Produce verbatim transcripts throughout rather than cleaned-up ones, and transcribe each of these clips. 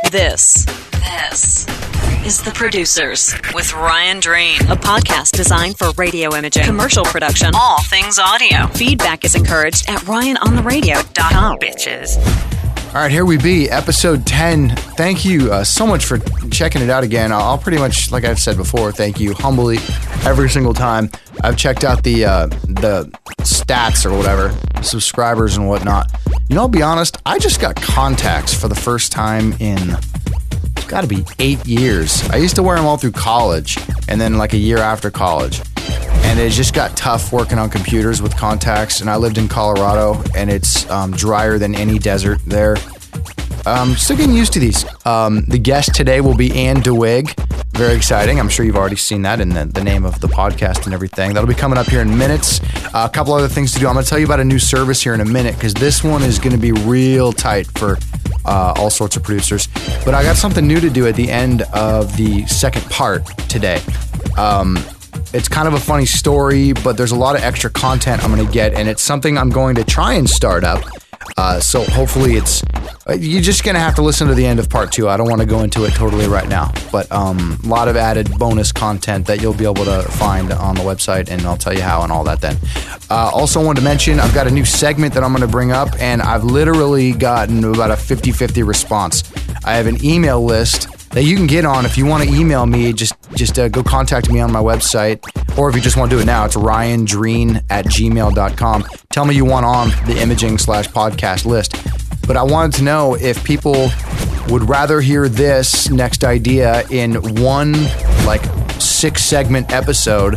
This, this is The Producers with Ryan Drain, a podcast designed for radio imaging, commercial production, all things audio. Feedback is encouraged at ryan on the radio dot com, bitches. All right, here we be, episode ten. Thank you uh, so much for checking it out again. I'll pretty much, like I've said before, thank you humbly every single time. I've checked out the uh, the stats or whatever, subscribers and whatnot. You know, I'll be honest, I just got contacts for the first time in, it's got to be eight years. I used to wear them all through college and then like a year after college. And it just got tough working on computers with contacts. And I lived in Colorado, and it's um, drier than any desert there. Um, still getting used to these. Um, the guest today will be Ann DeWig. Very exciting. I'm sure you've already seen that in the, the name of the podcast and everything. That'll be coming up here in minutes. Uh, a couple other things to do. I'm going to tell you about a new service here in a minute, because this one is going to be real tight for uh, all sorts of producers. But I got something new to do at the end of the second part today. Um... It's kind of a funny story, but there's a lot of extra content I'm going to get, and it's something I'm going to try and start up. Uh, so hopefully it's, uh, you're just going to have to listen to the end of part two. I don't want to go into it totally right now, but um, a lot of added bonus content that you'll be able to find on the website, and I'll tell you how and all that then. Uh, also wanted to mention, I've got a new segment that I'm going to bring up, and I've literally gotten about a fifty-fifty response. I have an email list that you can get on. If you want to email me, just just uh, go contact me on my website, or if you just want to do it now, it's ryan dreen at gmail dot com. Tell me you want on the imaging slash podcast list. But I wanted to know if people would rather hear this next idea in one like six segment episode,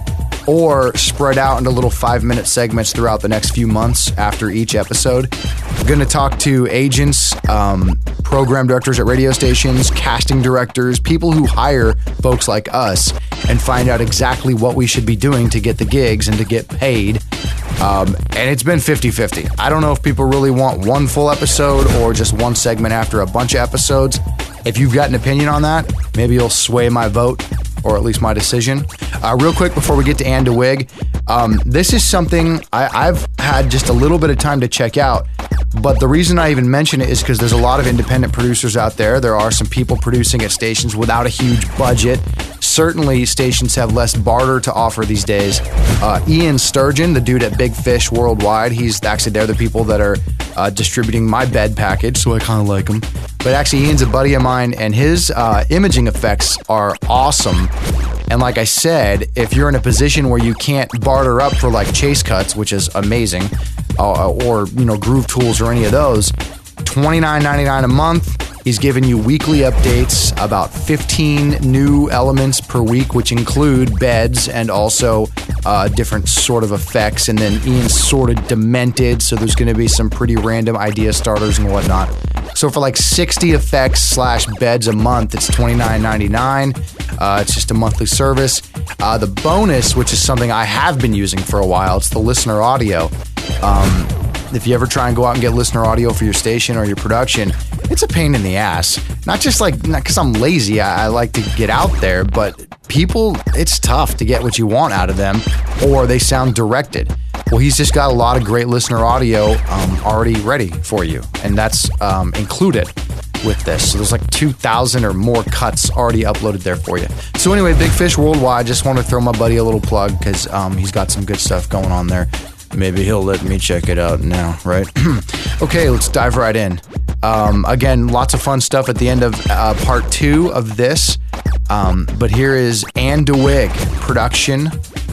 or spread out into little five minute segments throughout the next few months after each episode. I'm going to talk to agents, um, program directors at radio stations, casting directors, people who hire folks like us, and find out exactly what we should be doing to get the gigs and to get paid. Um, and it's been fifty-fifty. I don't know if people really want one full episode or just one segment after a bunch of episodes. If you've got an opinion on that, maybe you'll sway my vote, or at least my decision. Uh, real quick before we get to Ann DeWig, um, this is something I, I've had just a little bit of time to check out, but the reason I even mention it is because there's a lot of independent producers out there. There are some people producing at stations without a huge budget. Certainly, stations have less barter to offer these days. Uh, Ian Sturgeon, the dude at Big Fish Worldwide, he's actually, they're the people that are uh, distributing my bed package, so I kind of like him. But actually, Ian's a buddy of mine, and his uh, imaging effects are awesome. And like I said, if you're in a position where you can't barter up for like Chase Cuts, which is amazing, uh, or you know Groove Tools or any of those, twenty-nine ninety-nine a month. He's giving you weekly updates, about fifteen new elements per week, which include beds and also uh, different sort of effects. And then Ian's sort of demented, so there's going to be some pretty random idea starters and whatnot. So for like sixty effects slash beds a month, it's twenty-nine ninety-nine. Uh, it's just a monthly service. Uh, the bonus, which is something I have been using for a while, it's the listener audio. Um, if you ever try and go out and get listener audio for your station or your production, it's a pain in the ass. Not just like, not because I'm lazy, I, I like to get out there, but people, it's tough to get what you want out of them, or they sound directed. Well, he's just got a lot of great listener audio um, already ready for you, and that's um, included with this. So there's like two thousand or more cuts already uploaded there for you. So anyway, Big Fish Worldwide, just want to throw my buddy a little plug because um, he's got some good stuff going on there. Maybe he'll let me check it out now, right? Okay, let's dive right in. Um, again, lots of fun stuff at the end of uh, part two of this. Um, but here is Ann DeWig, production,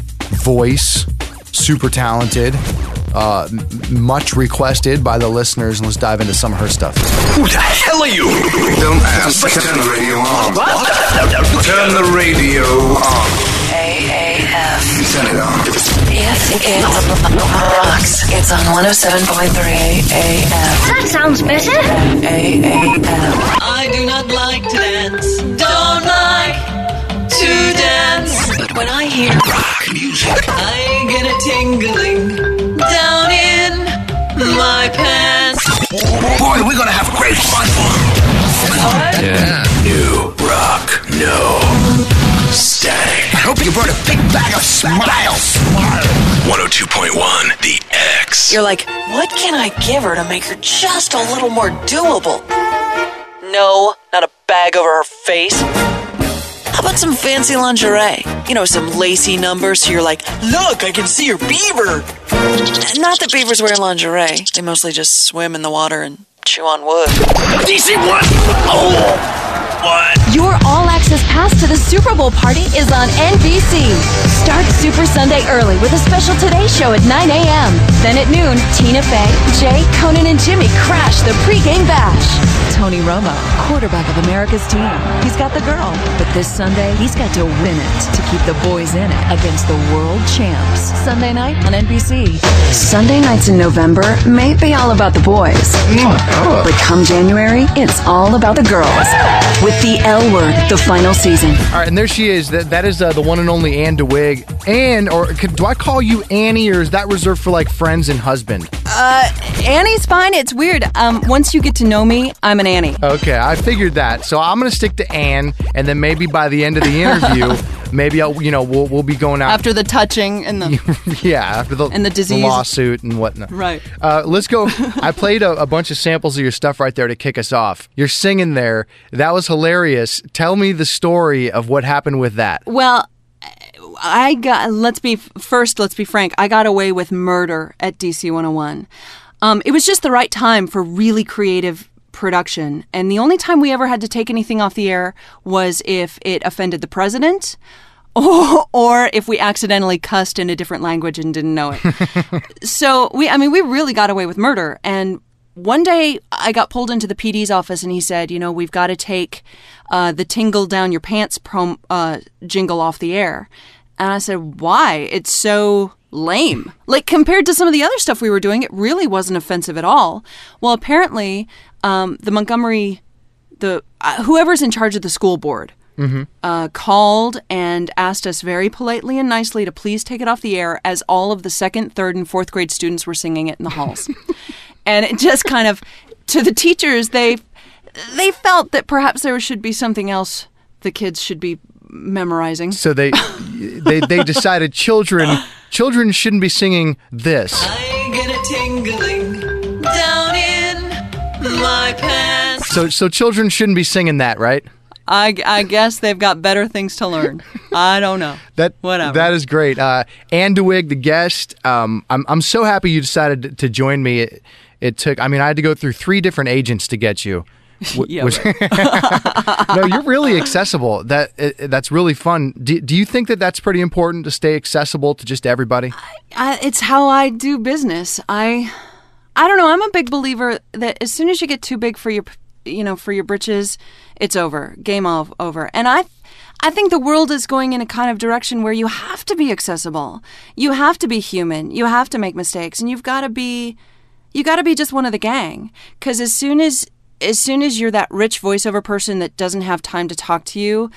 voice, super talented, uh, m- much requested by the listeners. And let's dive into some of her stuff. Who the hell are you? Don't ask. Turn the radio on. What? Turn the radio on. A A F. Turn it on. Yes, it rocks. It's on one oh seven point three A F. That sounds better. A A F. I do not like to dance, don't like to dance. But when I hear Rock music. I get a tingling down in my pants. Boy, we're gonna have great fun. Yeah. New rock, no static. I hope you brought a big bag of smiles. one oh two point one, The X. You're like, what can I give her to make her just a little more doable? No, not a bag over her face. How about some fancy lingerie? You know, some lacy numbers so you're like, look, I can see your beaver. Not that beavers wear lingerie. They mostly just swim in the water and chew on wood. D C one! Oh! What? Your all-access pass to the Super Bowl party is on N B C. Start Super Sunday early with a special Today Show at nine a.m. Then at noon, Tina Fey, Jay, Conan, and Jimmy crash the pregame bash. Tony Romo, quarterback of America's team. He's got the girl, but this Sunday, he's got to win it to keep the boys in it against the world champs. Sunday night on N B C. Sunday nights in November may be all about the boys. But come January, it's all about the girls. With The L Word, the final season. All right, and there she is. That that is uh, the one and only Ann DeWig. Ann, or could, do I call you Annie, or is that reserved for like friends and husband? Uh, Annie's fine. It's weird. Um, once you get to know me, I'm an Annie. Okay, I figured that. So I'm gonna stick to Ann, and then maybe by the end of the interview, maybe I'll, you know, we'll we'll be going out after the touching and the yeah, after the and the disease, the lawsuit and whatnot. Right. Uh, let's go. I played a, a bunch of samples of your stuff right there to kick us off. You're singing there. That was hilarious. Tell me the story of what happened with that. Well, I got. Let's be first. Let's be frank. I got away with murder at D C one oh one. Um, it was just the right time for really creative production, and the only time we ever had to take anything off the air was if it offended the president, or, or if we accidentally cussed in a different language and didn't know it. So we, I mean, we really got away with murder. And one day I got pulled into the P D's office, and he said, you know, we've got to take uh, the "Tingle Down Your Pants" prom, uh, jingle off the air. And I said, why? It's so lame. Like, compared to some of the other stuff we were doing, it really wasn't offensive at all. Well, apparently, um, the Montgomery, the uh, whoever's in charge of the school board, mm-hmm. uh, called and asked us very politely and nicely to please take it off the air, as all of the second, third, and fourth grade students were singing it in the halls. And it just kind of, to the teachers, they they felt that perhaps there should be something else the kids should be memorizing. So they they they decided children children shouldn't be singing this. I get a tingling down in my pants. So so children shouldn't be singing that, right? I, I guess they've got better things to learn. I don't know. That Whatever. That is great. Uh, Ann DeWig, the guest. Um, I'm I'm so happy you decided to join me. It, it took. I mean, I had to go through three different agents to get you. Yeah, which, no, you're really accessible. That it, that's really fun. Do, do you think that that's pretty important to stay accessible to just everybody? I, I, it's how I do business. I I don't know. I'm a big believer that as soon as you get too big for your you know for your britches, it's over. Game of, over. And I I think the world is going in a kind of direction where you have to be accessible. You have to be human. You have to make mistakes, and you've got to be you got to be just one of the gang. Because as soon as As soon as you're that rich voiceover person that doesn't have time to talk to you,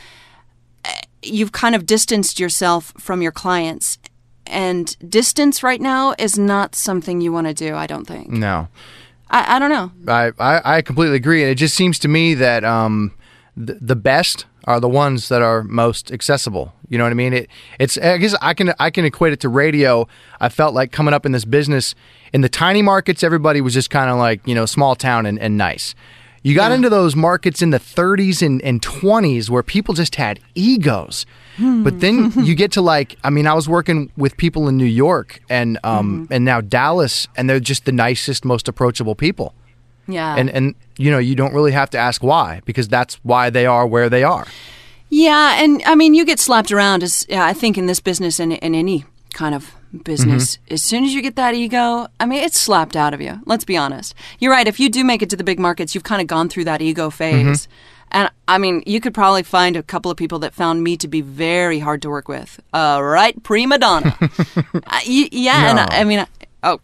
you've kind of distanced yourself from your clients. And distance right now is not something you want to do, I don't think. No. I, I don't know. I, I, I completely agree. And it just seems to me that um, the, the best are the ones that are most accessible. You know what I mean? It, it's I guess I can I can equate it to radio. I felt like coming up in this business, in the tiny markets, everybody was just kind of like, you know, small town and, and nice. You got yeah. into those markets in the thirties and, and twenties where people just had egos. Hmm. But then you get to like, I mean, I was working with people in New York and um, mm-hmm. and now Dallas, and they're just the nicest, most approachable people. Yeah. And, and you know, you don't really have to ask why, because that's why they are where they are. Yeah, and I mean, you get slapped around, as yeah, I think in this business and in any kind of business. Mm-hmm. As soon as you get that ego, I mean, it's slapped out of you. Let's be honest. You're right. If you do make it to the big markets, you've kind of gone through that ego phase. Mm-hmm. And I mean, you could probably find a couple of people that found me to be very hard to work with. Uh, right, prima donna. uh, y- yeah, no. and I, I mean, I, oh,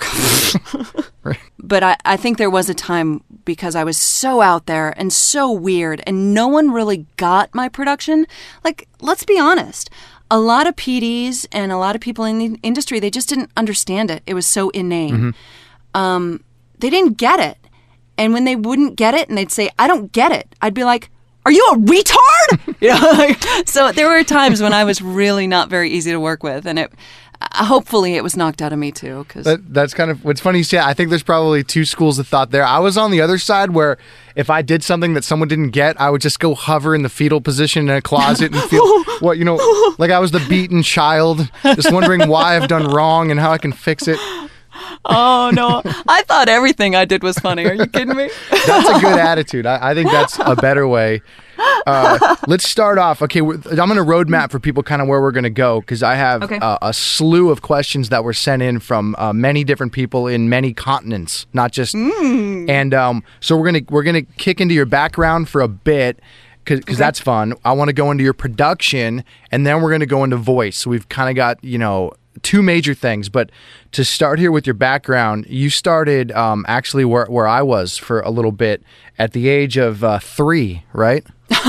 but I, I think there was a time because I was so out there and so weird, and no one really got my production. Like, let's be honest. A lot of P Ds and a lot of people in the industry, they just didn't understand it. It was so inane. Mm-hmm. Um, they didn't get it. And when they wouldn't get it and they'd say, I don't get it, I'd be like, are you a retard? You know, like, so there were times when I was really not very easy to work with. And it, uh, hopefully it was knocked out of me too. Cause That, that's kind of what's funny. You say, I think there's probably two schools of thought there. I was on the other side where if I did something that someone didn't get, I would just go hover in the fetal position in a closet and feel what you know, like I was the beaten child, just wondering why I've done wrong and how I can fix it. Oh, no. I thought everything I did was funny. Are you kidding me? That's a good attitude. I, I think that's a better way. Uh, let's start off. Okay, we're, I'm going to roadmap for people kind of where we're going to go because I have Okay. uh, a slew of questions that were sent in from uh, many different people in many continents, not just. Mm. And um, so we're gonna we're gonna kick into your background for a bit because Okay. that's fun. I want to go into your production, and then we're going to go into voice. So we've kind of got you know. two major things, but to start here with your background, you started um, actually where, where I was for a little bit at the age of uh, three, right?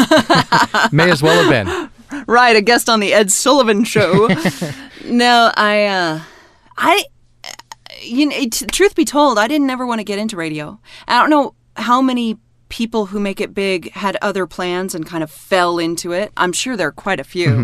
May as well have been. Right, a guest on the Ed Sullivan Show. No, I, uh, I, you know, it, truth be told, I didn't ever want to get into radio. I don't know how many people who make it big had other plans and kind of fell into it. I'm sure there are quite a few. Mm-hmm.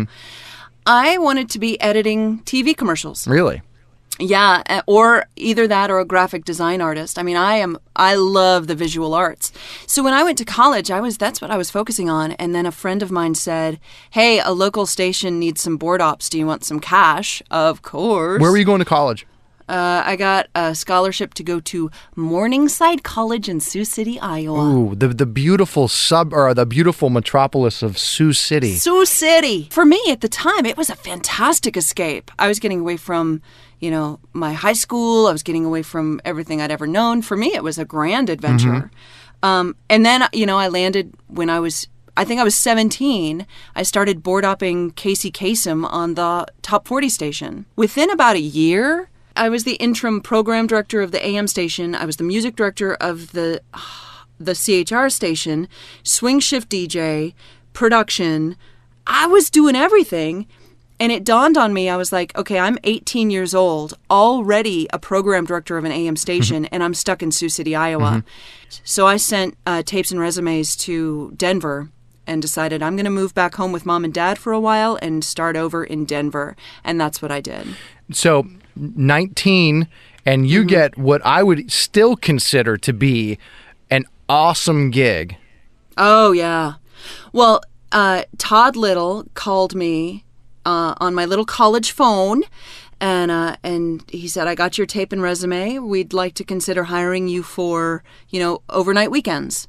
I wanted to be editing T V commercials. Really? Yeah, uh, or either that or a graphic design artist. I mean, I am I love the visual arts. So when I went to college, I was that's what I was focusing on. And then a friend of mine said, "Hey, a local station needs some board ops. Do you want some cash?" Of course. Where were you going to college? Uh, I got a scholarship to go to Morningside College in Sioux City, Iowa. Ooh, the the beautiful sub or the beautiful metropolis of Sioux City. Sioux City. For me at the time, it was a fantastic escape. I was getting away from, you know, my high school. I was getting away from everything I'd ever known. For me, it was a grand adventure. Mm-hmm. Um, and then, you know, I landed when I was, I think I was seventeen. I started board opping Casey Kasem on the Top forty station. Within about a year, I was the interim program director of the A M station. I was the music director of the the C H R station, swing shift D J, production. I was doing everything. And it dawned on me, I was like, okay, I'm eighteen years old, already a program director of an A M station, and I'm stuck in Sioux City, Iowa. Mm-hmm. So I sent uh, tapes and resumes to Denver and decided I'm going to move back home with mom and dad for a while and start over in Denver. And that's what I did. So nineteen, and you mm-hmm. get what I would still consider to be an awesome gig. Oh, yeah. Well, uh, Todd Little called me uh, on my little college phone, and uh, and he said, I got your tape and resume. We'd like to consider hiring you for, you know, overnight weekends.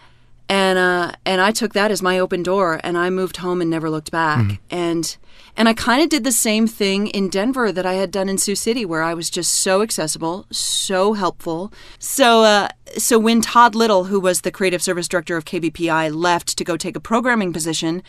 And uh, and I took that as my open door, and I moved home and never looked back. Mm-hmm. And and I kind of did the same thing in Denver that I had done in Sioux City, where I was just so accessible, so helpful. So uh, so when Todd Little, who was the creative service director of K B P I, left to go take a programming position,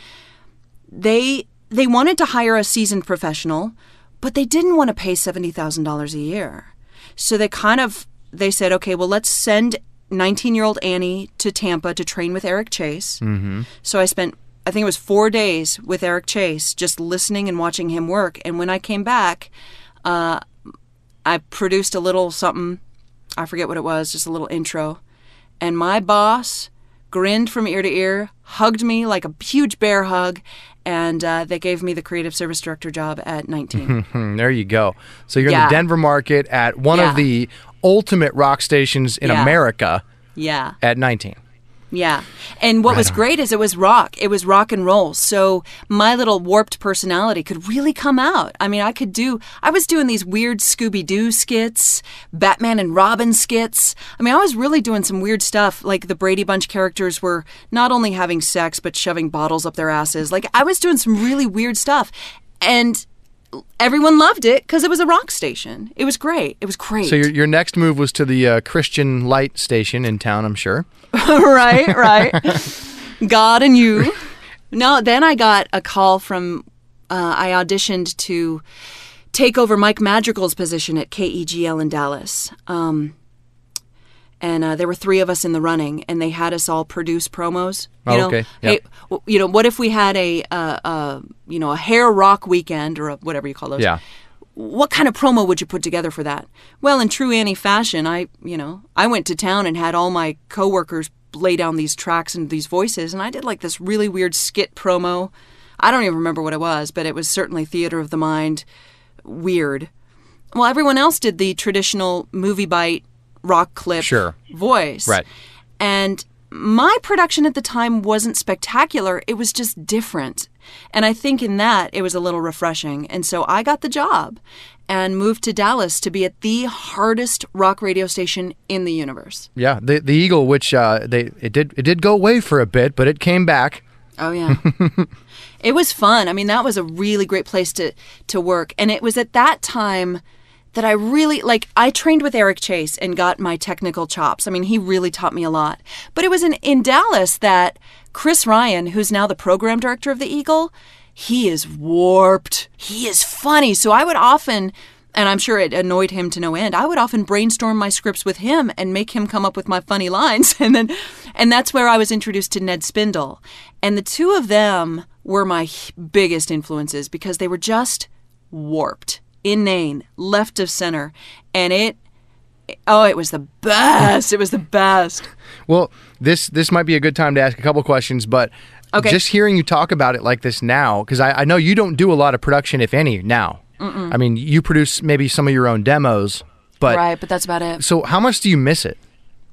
they they wanted to hire a seasoned professional, but they didn't want to pay seventy thousand dollars a year. So they kind of they said, okay, well, let's send nineteen-year-old Annie to Tampa to train with Eric Chase. Mm-hmm. So I spent, I think it was four days with Eric Chase, just listening and watching him work. And when I came back, uh, I produced a little something, I forget what it was, just a little intro. And my boss grinned from ear to ear, hugged me like a huge bear hug, and uh, they gave me the creative service director job at nineteen. There you go. So you're yeah. in the Denver market at one yeah. of the ultimate rock stations in yeah. America yeah. at nineteen. Yeah. And what Right was on. great is it was rock. It was rock and roll. So my little warped personality could really come out. I mean, I could do, I was doing these weird Scooby-Doo skits, Batman and Robin skits. I mean, I was really doing some weird stuff. Like the Brady Bunch characters were not only having sex, but shoving bottles up their asses. Like I was doing some really weird stuff. And everyone loved it because it was a rock station. It was great. It was great. So your your next move was to the uh, Christian Light station in town, I'm sure. Right, right. God and you. No, then I got a call from, uh, I auditioned to take over Mike Madrigal's position at K E G L in Dallas. Um, and uh, there were three of us in the running, and they had us all produce promos. You Oh, know, okay. Hey, Yep. w- you know, what if we had a, uh, uh, you know, a hair rock weekend or a, whatever you call those? Yeah. What kind of promo would you put together for that? Well, in true Annie fashion, I, you know, I went to town and had all my coworkers lay down these tracks and these voices, and I did like this really weird skit promo. I don't even remember what it was, but it was certainly theater of the mind, weird. Well, everyone else did the traditional movie bite rock clip Sure. voice. Right. And my production at the time wasn't spectacular. It was just different. And I think in that it was a little refreshing. And so I got the job and moved to Dallas to be at the hardest rock radio station in the universe. Yeah, the the Eagle, which uh, they it did it did go away for a bit, but it came back. Oh, yeah. It was fun. I mean, that was a really great place to, to work. And it was at that time that I really, like, I trained with Eric Chase and got my technical chops. I mean, he really taught me a lot. But it was in, in Dallas that Chris Ryan, who's now the program director of the Eagle, he is warped. He is funny. So I would often, and I'm sure it annoyed him to no end, I would often brainstorm my scripts with him and make him come up with my funny lines. And then, and that's where I was introduced to Ned Spindle. And the two of them were my biggest influences because they were just warped, inane, left of center. And it, oh, it was the best. It was the best. Well, this this might be a good time to ask a couple questions, but Okay. just hearing you talk about it like this now, because I, I know you don't do a lot of production, if any, now. Mm-mm. I mean, you produce maybe some of your own demos, but Right, but that's about it. so how much do you miss it?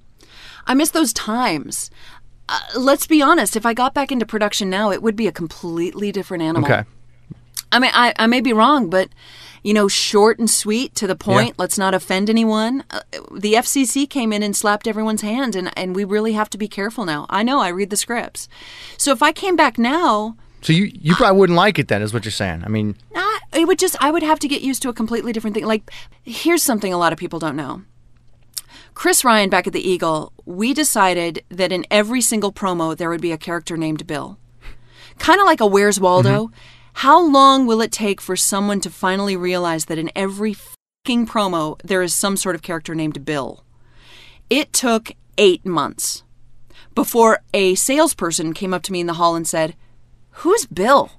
I miss those times. Uh, let's be honest. If I got back into production now, it would be a completely different animal. Okay. I mean, I, I may be wrong, but, you know, short and sweet, to the point, Yeah. let's not offend anyone. Uh, the F C C came in and slapped everyone's hand, and, and we really have to be careful now. I know, I read the scripts. So if I came back now, So you, you probably wouldn't like it then, is what you're saying. I mean, uh, it would just, I would have to get used to a completely different thing. Like, here's something a lot of people don't know. Chris Ryan back at the Eagle, we decided that in every single promo there would be a character named Bill. Kind of like a Where's Waldo. Mm-hmm. How long will it take for someone to finally realize that in every fucking promo there is some sort of character named Bill? It took eight months before a salesperson came up to me in the hall and said, "Who's Bill?"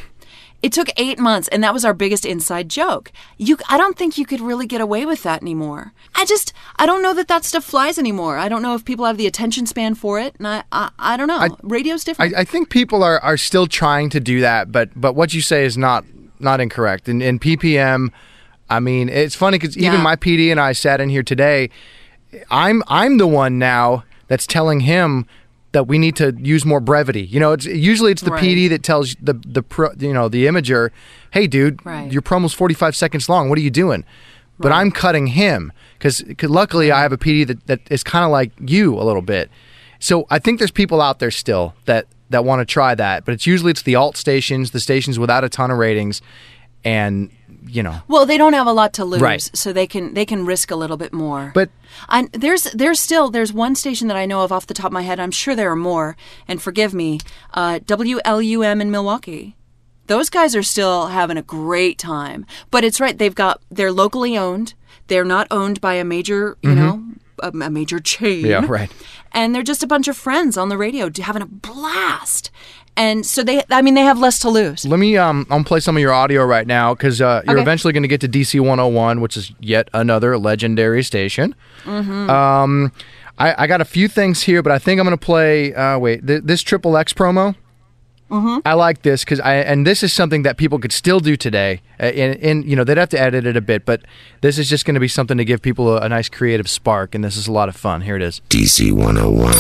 It took eight months, and that was our biggest inside joke. You, I don't think you could really get away with that anymore. I just, I don't know that that stuff flies anymore. I don't know if people have the attention span for it, and I, I, I don't know. I, Radio's different. I, I think people are, are still trying to do that, but but what you say is not not incorrect. In, in P P M, I mean, it's funny because even Yeah. my P D and I sat in here today. I'm I'm the one now that's telling him that we need to use more brevity. You know, it's usually it's the Right. P D that tells the the pro, you know the imager, "Hey, dude, Right. your promo's forty-five seconds long. What are you doing?" But Right. I'm cutting him because luckily I have a P D that, that is kind of like you a little bit. So I think there's people out there still that that want to try that, but it's usually it's the alt stations, the stations without a ton of ratings, and you know. Well, they don't have a lot to lose, Right. so they can they can risk a little bit more. But I, there's there's still there's one station that I know of off the top of my head. I'm sure there are more, and forgive me, uh, W L U M in Milwaukee. Those guys are still having a great time. But it's right, they've got they're locally owned. They're not owned by a major, you know, a, a major chain. Yeah, right. And they're just a bunch of friends on the radio having a blast. And so they, I mean, they have less to lose. let me um, I'm gonna play some of your audio right now because uh, you're Okay. eventually going to get to D C one oh one, which is yet another legendary station. Mm-hmm. Um, I, I got a few things here, but I think I'm going to play. Uh, wait, th- this Triple X promo. Mm-hmm. I like this because I and this is something that people could still do today. Uh, and, and you know they'd have to edit it a bit, but this is just going to be something to give people a, a nice creative spark, and this is a lot of fun. Here it is. D C one oh one.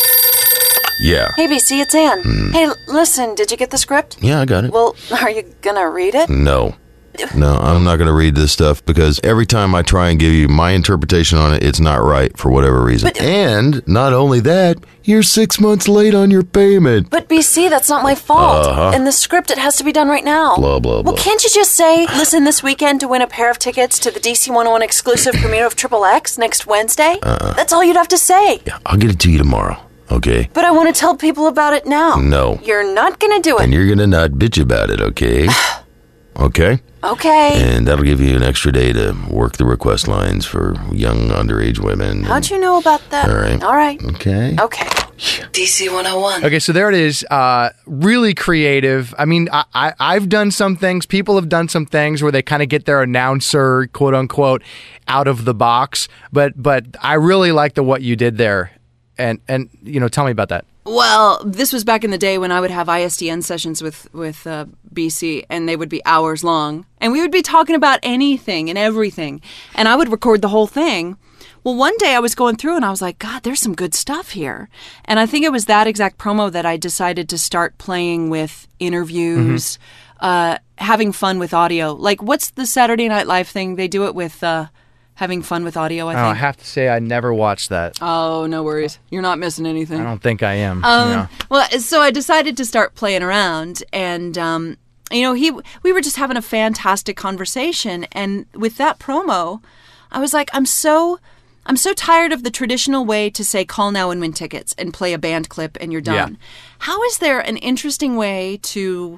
Yeah. Hey, B C, it's Ann. Hey, l- listen, did you get the script? Yeah, I got it. Well, are you gonna read it? No. No, I'm not going to read this stuff because every time I try and give you my interpretation on it, it's not right for whatever reason. But- and not only that, you're six months late on your payment. But B C, that's not my fault. Uh-huh. In the script, it has to be done right now. Blah, blah, blah. Well, can't you just say, listen this weekend to win a pair of tickets to the D C one oh one exclusive premiere of Triple X next Wednesday? Uh-uh. That's all you'd have to say. Yeah, I'll get it to you tomorrow, okay? But I want to tell people about it now. No. You're not gonna do And it. you're going to not bitch about it, okay? Okay? Okay. And that'll give you an extra day to work the request lines for young underage women. How'd you know about that? All right. All right. Okay. Okay. D C one oh one. Okay, so there it is. Uh, really creative. I mean, I, I, I've done some things. People have done some things where they kind of get their announcer, quote unquote, out of the box. But but I really like the what you did there, and and you know, tell me about that. Well, this was back in the day when I would have I S D N sessions with, with uh, B C, and they would be hours long. And we would be talking about anything and everything. And I would record the whole thing. Well, one day I was going through and I was like, God, there's some good stuff here. And I think it was that exact promo that I decided to start playing with interviews, mm-hmm. uh, having fun with audio. Like, what's the Saturday Night Live thing? They do it with uh, having fun with audio, I think. Oh, I have to say I never watched that. Oh, no worries. You're not missing anything. I don't think I am. Um, you know. Well, so I decided to start playing around, and um, you know, he we were just having a fantastic conversation, and with that promo, I was like, I'm so I'm so tired of the traditional way to say call now and win tickets and play a band clip and you're done. Yeah. How is there an interesting way to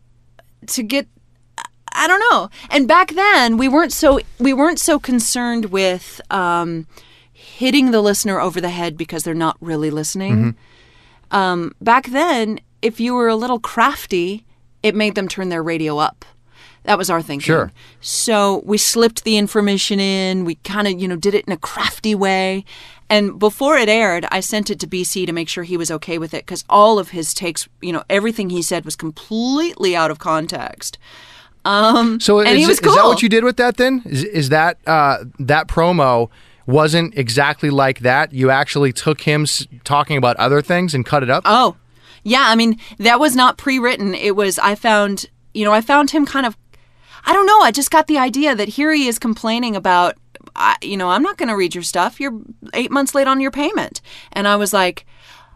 to get I don't know. And back then, we weren't so we weren't so concerned with um, hitting the listener over the head because they're not really listening. Mm-hmm. Um, back then, if you were a little crafty, it made them turn their radio up. That was our thinking. Sure. So we slipped the information in. We kind of, you know, did it in a crafty way. And before it aired, I sent it to B C to make sure he was okay with it, because all of his takes, you know, everything he said was completely out of context. Um, so and is, he was cool. Is that what you did with that then? Is, is that uh, that promo wasn't exactly like that? You actually took him s- talking about other things and cut it up? Oh, yeah. I mean, that was not pre-written. It was, I found, you know, I found him kind of, I don't know. I just got the idea that here he is complaining about, I, you know, I'm not going to read your stuff. You're eight months late on your payment. And I was like,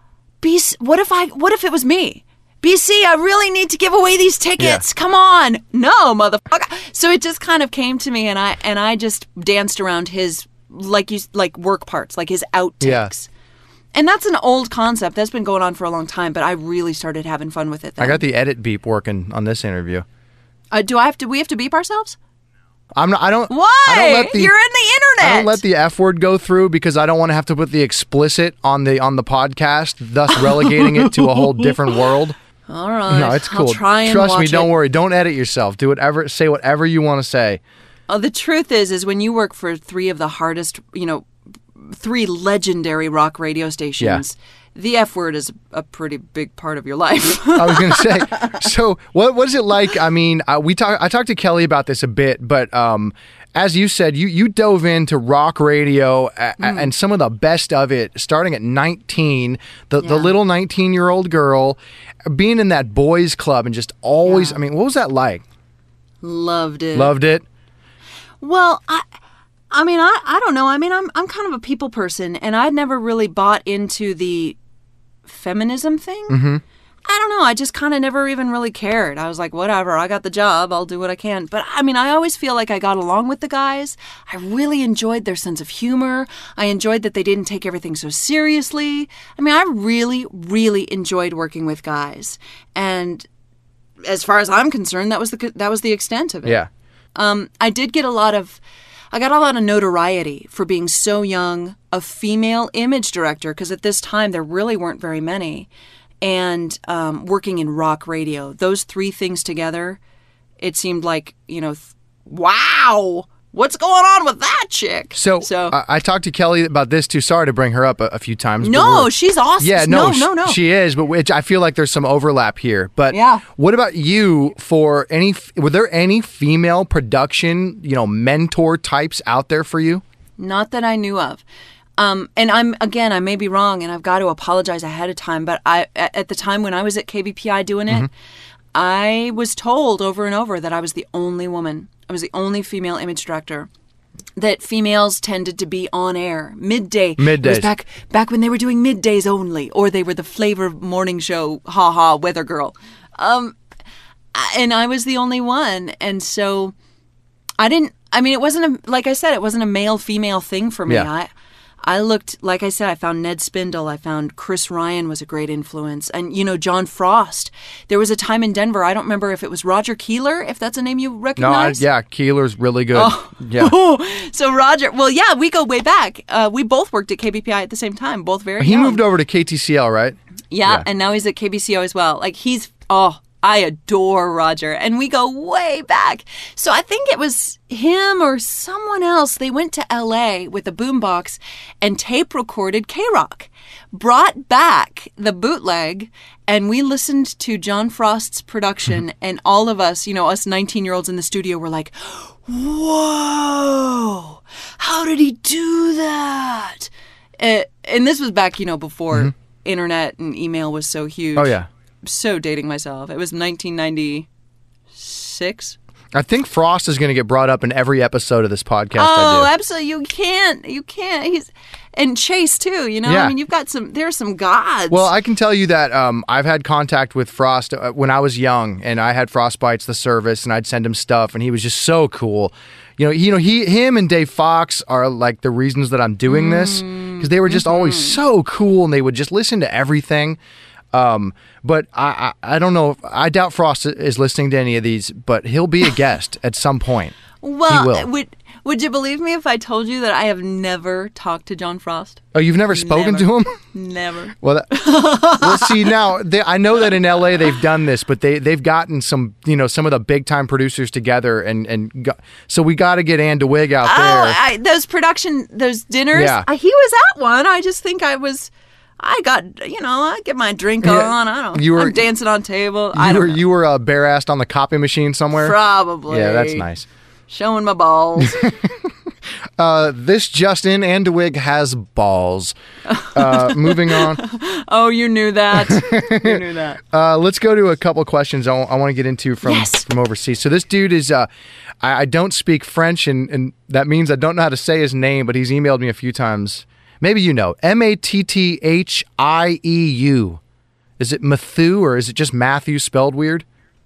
B C, what if I, what if it was me? B C, I really need to give away these tickets. Yeah. Come on. No, motherfucker. So it just kind of came to me, and I and I just danced around his, like you like work parts, like his outtakes. Yeah. And that's an old concept. That's been going on for a long time, but I really started having fun with it then. I got the edit beep working on this interview. Uh, do I have to, we have to beep ourselves? I'm not, I don't. Why? I don't let the, You're in the internet. I don't let the F word go through because I don't want to have to put the explicit on the on the podcast, thus relegating it to a whole different world. All right. No, it's cool. I'll try and Trust watch me, don't it. worry. Don't edit yourself. Do whatever, say whatever you want to say. Oh, the truth is, is when you work for three of the hardest, you know, three legendary rock radio stations, yeah. the F word is a pretty big part of your life. I was going to say. So, what what is it like? I mean, uh, we talk. I talked to Kelly about this a bit, but um, as you said, you you dove into rock radio a, mm. and some of the best of it, starting at nineteen. The yeah. the little nineteen year old girl, being in that boys club and just always. Yeah. I mean, what was that like? Loved it. Loved it. Well, I. I mean, I, I don't know. I mean, I'm I'm kind of a people person, and I'd never really bought into the feminism thing. Mm-hmm. I don't know. I just kind of never even really cared. I was like, whatever. I got the job. I'll do what I can. But I mean, I always feel like I got along with the guys. I really enjoyed their sense of humor. I enjoyed that they didn't take everything so seriously. I mean, I really, really enjoyed working with guys. And as far as I'm concerned, that was the that was the extent of it. Yeah. Um, I did get a lot of. I got a lot of notoriety for being so young, a female image director, because at this time there really weren't very many, and um, working in rock radio. Those three things together, it seemed like, you know, th- wow, what's going on with that chick? So, so I, I talked to Kelly about this too. Sorry to bring her up a, a few times. No, she's awesome. Yeah, no, no, no, no. She is, but which I feel like there's some overlap here. But yeah. What about you? For any, were there any female production, you know, mentor types out there for you? Not that I knew of. Um, and I'm again, I may be wrong, and I've got to apologize ahead of time. But I, at the time when I was at K B P I doing it, mm-hmm. I was told over and over that I was the only woman. I was the only female image director. That females tended to be on air midday. Middays. It was back back when they were doing middays only, or they were the flavor morning show. Ha ha, weather girl. Um, and I was the only one, and so I didn't. I mean, it wasn't a, like I said, it wasn't a male female thing for me. Yeah. I. I looked, like I said, I found Ned Spindle. I found Chris Ryan was a great influence. And, you know, John Frost. There was a time in Denver, I don't remember if it was Roger Keeler, if that's a name you recognize. No, I, yeah, Keeler's really good. Oh. Yeah. So Roger, well, yeah, we go way back. Uh, we both worked at K B P I at the same time, both very He young. moved over to K T C L, right? Yeah, yeah, and now he's at K B C O as well. Like, he's, oh, I adore Roger, and we go way back. So I think it was him or someone else. They went to L A with a boombox and tape recorded K-Rock, brought back the bootleg, and we listened to John Frost's production, and all of us, you know, us nineteen-year-olds in the studio were like, whoa, how did he do that? Uh, and this was back, you know, before mm-hmm. internet and email was so huge. Oh, yeah. So dating myself. It was nineteen ninety-six. I think Frost is going to get brought up in every episode of this podcast. Oh, I do. absolutely! You can't. You can't. He's and Chase too. You know, Yeah. I mean, you've got some. There's some gods. Well, I can tell you that um, I've had contact with Frost uh, when I was young, and I had Frostbites, the service, and I'd send him stuff, and he was just so cool. You know, you know, he, him, and Dave Fox are like the reasons that I'm doing this because they were just Mm-hmm. always so cool, and they would just listen to everything. Um, but I, I, I don't know. If, I doubt Frost is listening to any of these, but he'll be a guest at some point. well, he will. would would you believe me if I told you that I have never talked to John Frost? Oh, you've never spoken Never. to him? Never. Well, that, well, see now, they, I know that in L A they've done this, but they they've gotten some, you know, some of the big time producers together, and and got, so we got to get Ann DeWig out Oh, there. I, those production, those dinners. Yeah. I, he was at one. I just think I was. I got, you know, I get my drink Yeah. on. I don't. You were- I'm dancing on table. I You don't were know. you were uh, bare assed on the copy machine somewhere. Probably. Yeah, that's nice. Showing my balls. Uh, this Justin Ann DeWig has balls. Uh, moving on. Oh, you knew that. You knew that. Uh, let's go to a couple questions I want to get into from Yes. from overseas. So this dude is, uh, I, I don't speak French, and, and that means I don't know how to say his name, but he's emailed me a few times. Maybe you know. M A T T H I E U. Is it Matthew, or is it just Matthew spelled weird?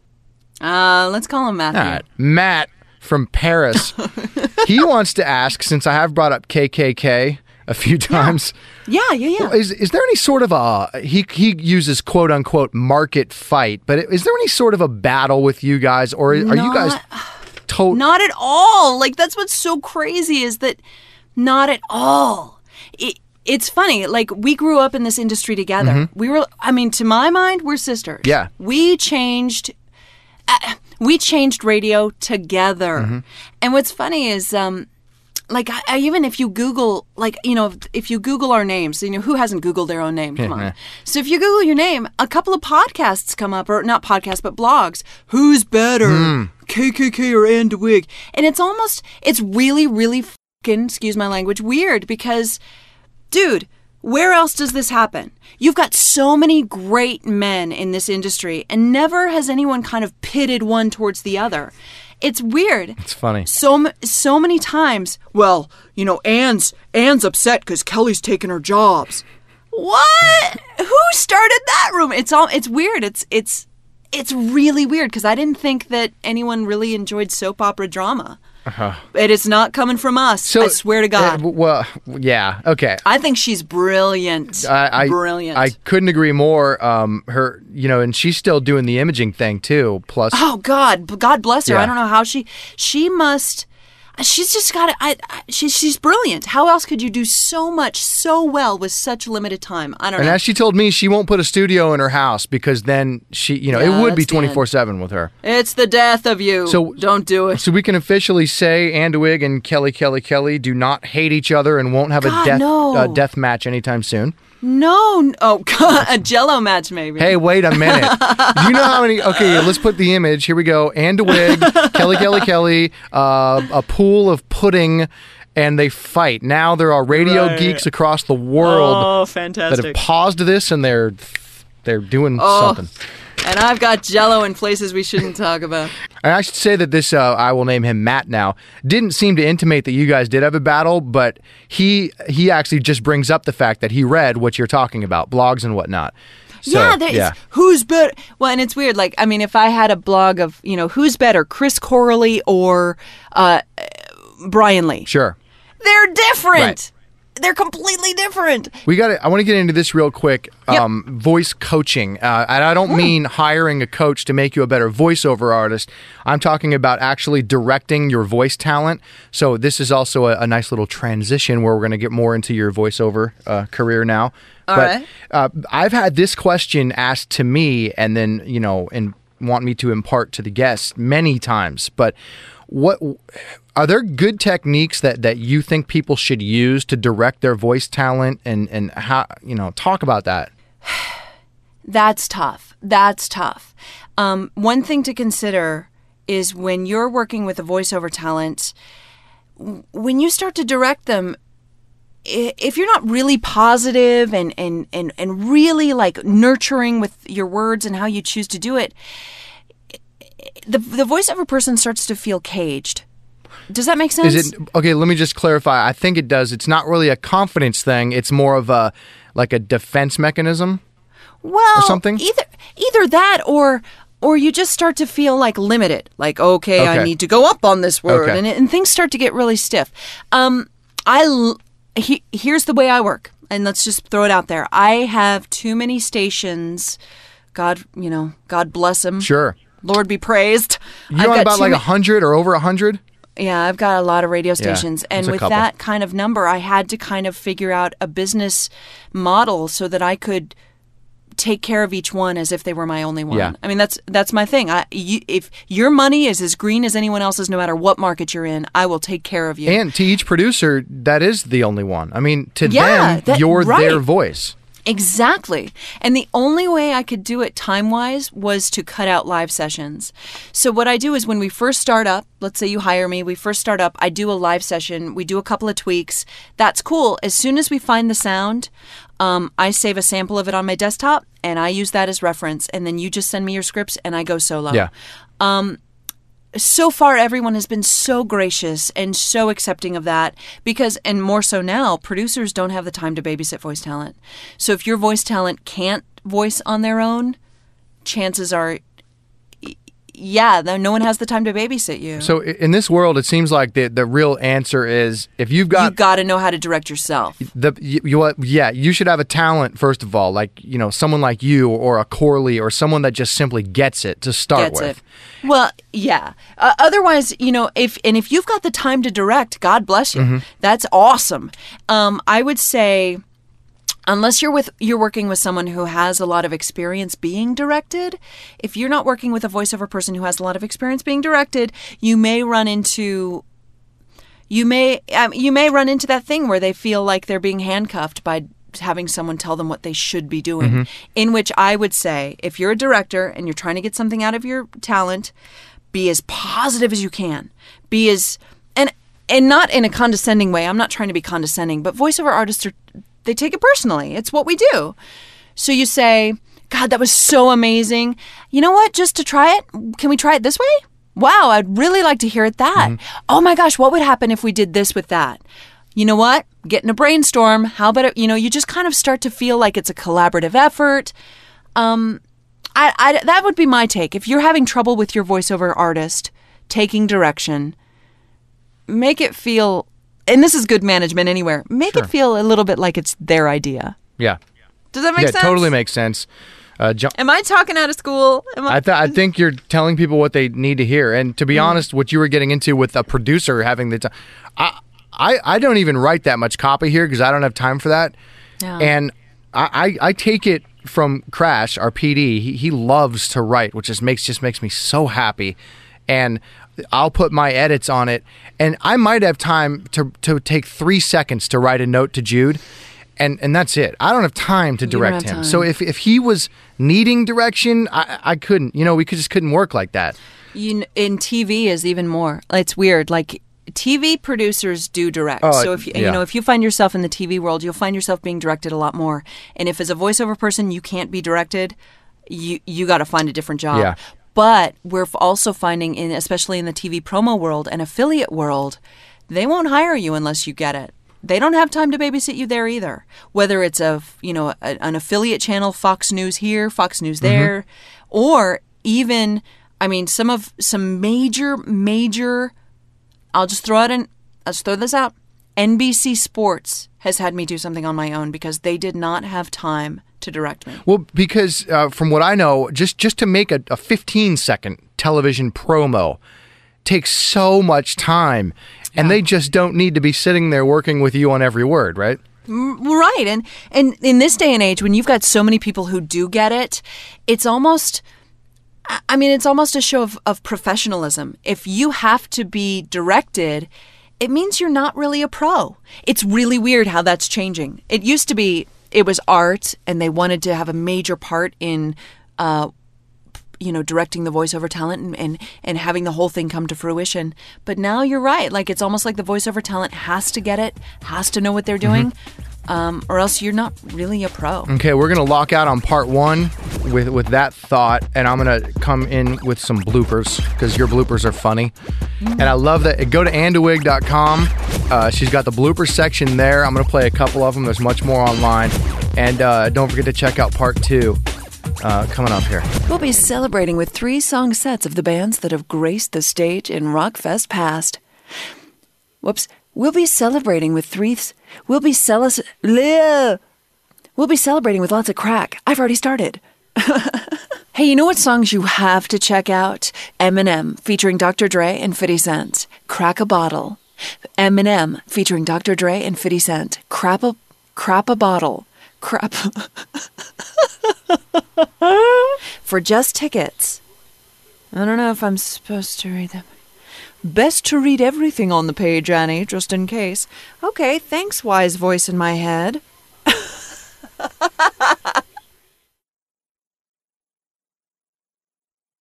Uh, let's call him Matthew. All right. Matt from Paris. He wants to ask, since I have brought up K K K a few times, Yeah, yeah, yeah. is is there any sort of a, he he uses quote unquote market fight, but is there any sort of a battle with you guys, or are you guys to- Not at all. Like, that's what's so crazy is that not at all. It, it's funny. Like, we grew up in this industry together. We were, I mean, to my mind, we're sisters. Yeah. We changed, uh, we changed radio together. And what's funny is, um, like, I, I, even if you Google, like, you know, if, if you Google our names, you know, who hasn't Googled their own name? Come on. So if you Google your name, a couple of podcasts come up, or not podcasts, but blogs. Who's better, K K K or Ann DeWig? And it's almost, it's really, really fucking, excuse my language, weird because, dude, where else does this happen? You've got so many great men in this industry, and never has anyone kind of pitted one towards the other. It's weird. It's funny. So m- so many times. Well, you know, Ann's Ann's upset because Kelly's taking her jobs. What? Who started that room? It's all. It's weird. It's it's it's really weird because I didn't think that anyone really enjoyed soap opera drama. Uh-huh. It is not coming from us. I swear to God. Uh, well, yeah, okay. I think she's brilliant. I, I brilliant. I couldn't agree more. Um, her, you know, and she's still doing the imaging thing too. Plus, Oh God, God bless her. Yeah. I don't know how she she must. She's just got it. I, I she's she's brilliant. How else could you do so much so well with such limited time? I don't and know. as she told me, she won't put a studio in her house because then she, you know, Yeah, it would be that's the end. twenty-four seven with her. It's the death of you. So- don't do it. So we can officially say Ann DeWig and Kelly Kelly Kelly do not hate each other and won't have God, a death no. uh, death match anytime soon. No, n- oh God, a Jello match maybe. Hey, wait a minute. Do you know how many? Okay, let's put the image. Here we go. Ann DeWig, Kelly Kelly Kelly, uh, a pool of pudding, and they fight. Now there are radio Right. geeks across the world Oh, that fantastic. have paused this and they're they're doing Oh. something. And I've got Jello in places we shouldn't talk about. And I should say that this, uh, I will name him Matt now, didn't seem to intimate that you guys did have a battle, but he he actually just brings up the fact that he read what you're talking about, blogs and whatnot. So, yeah, there is. Who's better? Well, and it's weird. Like, I mean, if I had a blog of, you know, who's better, Chris Corley or uh, Brian Lee? Sure. They're different. Right. They're completely different. We got to I want to get into this real quick. Yep. Um, voice coaching. Uh, and I don't mean hiring a coach to make you a better voiceover artist. I'm talking about actually directing your voice talent. So this is also a, a nice little transition where we're going to get more into your voiceover uh, career now. All but right. uh, I've had this question asked to me, and then, you know, in want me to impart to the guests many times. But what are there good techniques that, that you think people should use to direct their voice talent, and, and how, you know, talk about that? That's tough. That's tough. Um, one thing to consider is when you're working with a voiceover talent, when you start to direct them, if you're not really positive and, and, and, and really like nurturing with your words and how you choose to do it, the the voiceover person starts to feel caged. Does that make sense? Is it okay? Let me just clarify. I think it does. It's not really a confidence thing. It's more of a like a defense mechanism. Well, or something. Either either that or or you just start to feel like limited. Like okay, Okay. I need to go up on this word, Okay. and and things start to get really stiff. Um, I l- he, here's the way I work, and let's just throw it out there. I have too many stations. God, you know, God bless them. Sure. Lord be praised. You're I've on got about too like a ma- hundred or over a hundred. Yeah, I've got a lot of radio stations. there's and a with couple. that kind of number, I had to kind of figure out a business model so that I could take care of each one as if they were my only one. Yeah. I mean, that's that's my thing. I, you, if your money is as green as anyone else's, no matter what market you're in, I will take care of you. And to each producer, that is the only one. I mean, to Yeah, them, that- you're right. their voice. Exactly. And the only way I could do it time-wise was to cut out live sessions. So what I do is when we first start up, let's say you hire me, we first start up, I do a live session, we do a couple of tweaks. That's cool. As soon as we find the sound, um, I save a sample of it on my desktop, and I use that as reference. And then you just send me your scripts, and I go solo. Yeah. So far, everyone has been so gracious and so accepting of that because, and more so now, producers don't have the time to babysit voice talent. So if your voice talent can't voice on their own, chances are, y- yeah, then no one has the time to babysit you. So i- in this world, it seems like the the real answer is if you've you got got to know how to direct yourself. the you, you what yeah you should have a talent first of all, like you know someone like you or a Corley or someone that just simply gets it to start Gets with. it. Well, yeah. Uh, otherwise, you know, if and if you've got the time to direct, God bless you. Mm-hmm. That's awesome. Um, I would say, unless you're with you're working with someone who has a lot of experience being directed, if you're not working with a voiceover person who has a lot of experience being directed, you may run into you may um, you may run into that thing where they feel like they're being handcuffed by having someone tell them what they should be doing. Mm-hmm. In which I would say, if you're a director and you're trying to get something out of your talent, be as positive as you can. Be as and and not in a condescending way. I'm not trying to be condescending, but voiceover artists are they take it personally. It's what we do. So you say, God, that was so amazing. You know what? Just to try it, can we try it this way? Wow, I'd really like to hear it that. Mm-hmm. Oh my gosh, what would happen if we did this with that? You know what? Get in a brainstorm. How about it? You know, you just kind of start to feel like it's a collaborative effort. Um, I, I, that would be my take. If you're having trouble with your voiceover artist taking direction, make it feel, and this is good management anywhere, make Sure. it feel a little bit like it's their idea. Yeah. Does that make Yeah, sense? totally makes sense. Uh, Jo- Am I talking out of school? Am I, th- I think you're telling people what they need to hear. And to be Mm. honest, what you were getting into with a producer having the time, I, I, I don't even write that much copy here because I don't have time for that. Yeah. And I, I, I take it from Crash, our P D. He, he loves to write, which just makes just makes me so happy. And I'll put my edits on it, and I might have time to to take three seconds to write a note to Jude. And and that's it. I don't have time to You don't direct have him. time. So if, if he was needing direction, I, I couldn't. You know, we could just couldn't work like that. You, kn- in T V is even more. It's weird. Like T V producers do direct. Oh, so if you, yeah. you know if you find yourself in the T V world, you'll find yourself being directed a lot more. And if as a voiceover person you can't be directed, you you got to find a different job. Yeah. But we're f- also finding in especially in the T V promo world and affiliate world, they won't hire you unless you get it. They don't have time to babysit you there either. Whether it's a you know a, an affiliate channel, Fox News here, Fox News there, or even I mean some of some major major. I'll just throw it in. I'll just throw this out. N B C Sports has had me do something on my own because they did not have time to direct me. Well, because uh, from what I know, just just to make a, a fifteen second television promo takes so much time, and they just don't need to be sitting there working with you on every word, right? Right. And and in this day and age when you've got so many people who do get it, it's almost I mean, it's almost a show of, of professionalism. If you have to be directed, it means you're not really a pro. It's really weird how that's changing. It used to be, it was art, and they wanted to have a major part in, uh, you know, directing the voiceover talent and, and, and having the whole thing come to fruition. But now you're right. Like, it's almost like the voiceover talent has to get it, has to know what they're doing. Mm-hmm. Um, or else you're not really a pro. Okay, we're going to lock out on part one with, with that thought, and I'm going to come in with some bloopers, because your bloopers are funny. Mm. And I love that. Go to andawig dot com. Uh, she's got the blooper section there. I'm going to play a couple of them. There's much more online. And uh, don't forget to check out part two uh, coming up here. We'll be celebrating with three song sets of the bands that have graced the stage in Rockfest past. Whoops. We'll be celebrating with three... Th- we'll be celis- We'll be celebrating with lots of crack. I've already started. Hey, you know what songs you have to check out? Eminem featuring Doctor Dre and fifty Cent. Crack a Bottle. Eminem featuring Doctor Dre and fifty Cent. Crap a... Crap a Bottle. Crap... For just tickets. I don't know if I'm supposed to read them. Best to read everything on the page, Annie, just in case. Okay, thanks, wise voice in my head.